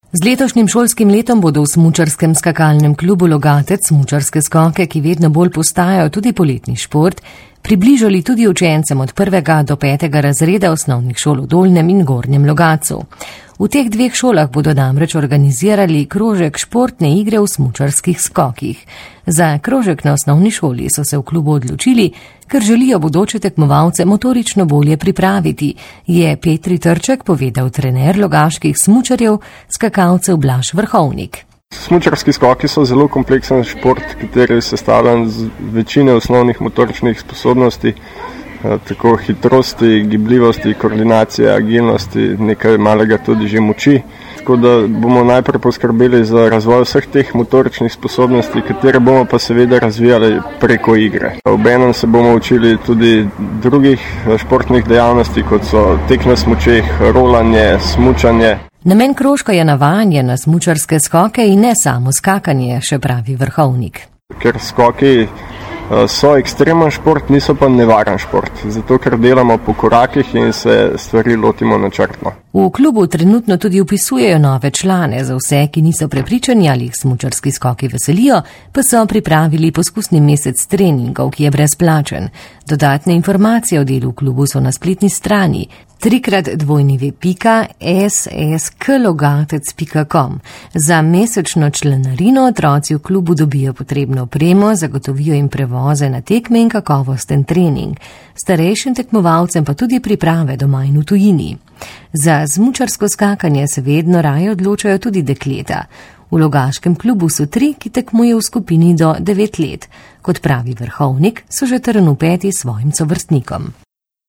Z letošnjim šolskim letom bodo v smučarskem skakalnem klubu Logatec smučarske skoke, ki vedno bolj postajajo tudi poletni šport, približali tudi učencem od 1. do 5. razreda osnovnih šol v Dolnjem in Gornjem Logatcu. V teh dveh šolah bodo namreč organizirali krožek športne igre v smučarskih skokih. Za krožek na osnovni šoli so se v klubu odločili, ker želijo bodoče tekmovalce motorično bolje pripraviti, je Petri Trček povedal trener logaških smučarjev, skakalcev Blaž Vrhovnik. Smučarski skoki so zelo kompleksen šport, kateri je sestavljen z večine osnovnih motoričnih sposobnosti, tako hitrosti, gibljivosti, koordinacije, agilnosti, nekaj malega tudi že moči. Tako da bomo najprej poskrbeli za razvoj vseh teh motoričnih sposobnosti, katere bomo pa seveda razvijali preko igre. Obenem se bomo učili tudi drugih športnih dejavnosti, kot so tek na smučeh, rolanje, smučanje. Namen krožka je navajanje na smučarske skoke in ne samo skakanje, še pravi Vrhovnik. Ker skoki so ekstremen šport, niso pa nevaren šport, zato ker delamo po korakih in se stvari lotimo načrtno. V klubu trenutno tudi upisujejo nove člane. Za vse, ki niso prepričani, ali jih smučarski skoki veselijo, pa so pripravili poskusni mesec treningov, ki je brezplačen. Dodatne informacije o delu v klubu so na spletni strani www.ssklogatec.com. Za mesečno članarino otroci v klubu dobijo potrebno opremo, zagotovijo jim prevoze na tekme in kakovosten trening. Starejšim tekmovalcem pa tudi priprave doma in v tujini. Za smučarsko skakanje se vedno raje odločajo tudi dekleta. V logaškem klubu so 3, ki tekmujejo v skupini do 9 let. Kot pravi Vrhovnik, so že trn v peti svojim sovrstnikom.